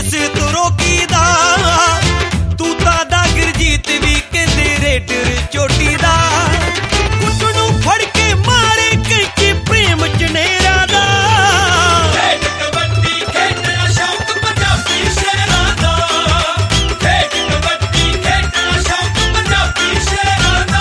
ਕਿਸੇ ਤੋਂ ਰੋਕੀਦਾ। ਤੂੰ ਤਾਂ ਦਾ ਗੁਰਜੀਤ ਵੀ ਕਹਿੰਦੇ ਰੇਡਰ ਚੋਟੀ ਦਾ। ਕੁੱਟ ਨੂੰ ਫੜ ਕੇ ਮਾਰੇ ਕੈਂਚੀ ਪ੍ਰੇਮ ਚਨੇਰਾ ਦਾ। ਖੇਡ ਕਬੱਡੀ ਖੇਡਣਾ ਸ਼ੌਕ ਪੰਜਾਬੀ ਸ਼ੇਰਾਂ ਦਾ। ਖੇਡ ਕਬੱਡੀ ਖੇਡਣਾ ਸ਼ੌਕ ਪੰਜਾਬੀ ਸ਼ੇਰਾਂ ਦਾ।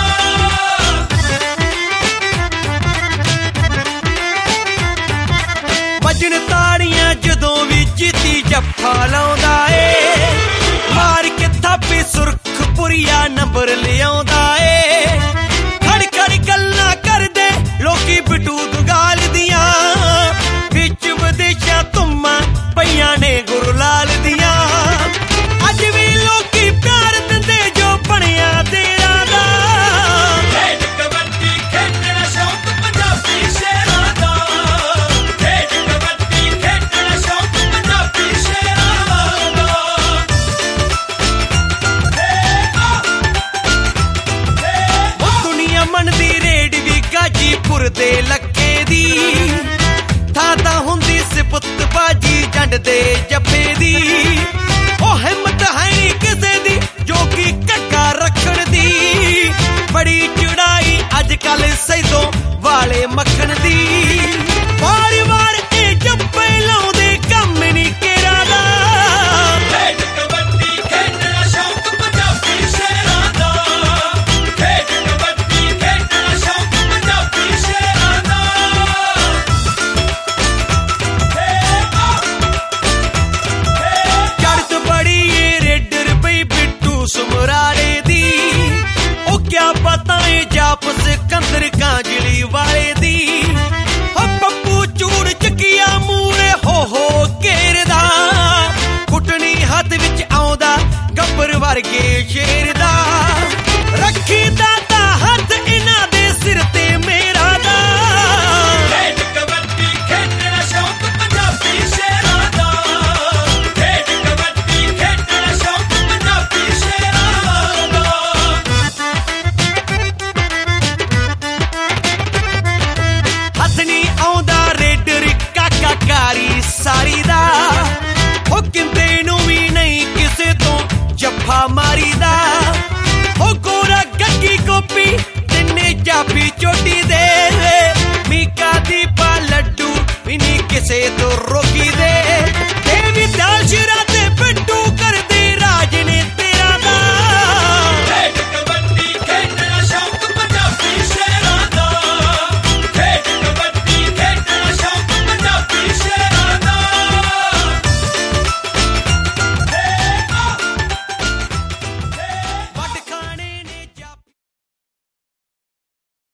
ਵੱਜਣ ਤਾੜੀਆਂ ਜਦੋਂ ਵੀ ਜੀਤੀ ਜੱਫਾ ਲਾਉਂਦਾ ਏ। ਮਾਰ ਕੇ ਥਾਪੀ ਸੁਰਖਪੁਰੀਆ ਨੰਬਰ ਲਿਆਉਂਦਾ ਏ। ਖੜ ਖੜ ਗੱਲਾਂ ਕਰਦੇ ਲੋਕੀ ਬਿਟੂ ਦੁਗਾਲ ਦੀਆਂ। ਵਿੱਚ ਵਿਦੇਸ਼ਾਂ ਧੁੰਮਾਂ ਪਈਆਂ ਨੇ ਗੁਰਲਾਲ ਦੀਆਂ। ਅੱਜ ਵੀ ਲੋਕੀ ਪਿਆਰ ਦਿੰਦੇ ਜੋ ਬਣਿਆ ਤੇਰਾ ਦਾ। ਖੇਡ ਕਬੱਡੀ ਖੇਡਣਾ ਸ਼ੌਕ ਪੰਜਾਬੀ ਸ਼ੇਰਾਂ ਦਾ। ਖੇਡ ਕਬੱਡੀ ਖੇਡਣਾ ਸ਼ੌਕ ਪੰਜਾਬੀ ਸ਼ੇਰਾਂ ਦਾ। ਉਹ ਦੁਨੀਆ ਮੰਨਦੀ ਰੇਡ ਵੀ ਗਾਜੀਪੁਰ ਦੇ ਲੱਕੇ ਦੀ। ਥਾਂ ਤਾਂ ਹੁੰਦੀ ਸਿਫਤ ਬਾਜੀ ਜੰਡ ਦੇ ਜੱਫੇ ਦੀ। ਉਹ ਹਿੰਮਤ ਹੈ ਨੀ ਕਿਸੇ ਦੀ ਜੋ ਕਿ ਕੱਕਾ ਰੱਖਣ ਦੀ। ਬੜੀ ਚੜਾਈ ਅੱਜ ਕੱਲ ਸੈਦੋਂ ਵਾਲੇ ਮੱਖਣ ਦੀ। ਵਾਰ ਵਾਰ ਇਹ ਜੱਫੇ ਲਾਉਂਦੇ ਕੰਮ ਨੀ ਕੇਰਾ ਦਾ। ਖੇਡ ਕਬੱਡੀ ਖੇਡਣਾ ਸ਼ੌਕ ਪੰਜਾਬੀ ਸ਼ੇਰਾਂ ਦਾ। ਖੇਡ ਕਬੱਡੀ ਖੇਡਣਾ ਸ਼ੌਕ ਪੰਜਾਬੀ ਸ਼ੇਰਾਂ ਦਾ। ਚੜ੍ਹਤ ਬੜੀ ਏ ਰੇਡਰ ਬਈ ਬਿੱਟੂ ਸਮਰਾਲੇ ਦੀ। ਉਹ ਕਿਆ ਪਤਾ ਏ ਜਾਪ ਸਿਕੰਦਰ ਕਾਂਜਲੀ ਵਾਲੇ ਦੀ। ਉਹ ਪੱਪੂ ਚੂੜ ਚੱਕੀਆ ਮੂਰੇ ਹੋ ਘੇਰਦਾ। ਕੁੱਟਣੀ ਹੱਥ ਵਿੱਚ ਆਉਂਦਾ ਗੱਬਰ ਵਰਗੇ ਸ਼ੇਰ ਦਾ। ਰੱਖੀ ਦਾ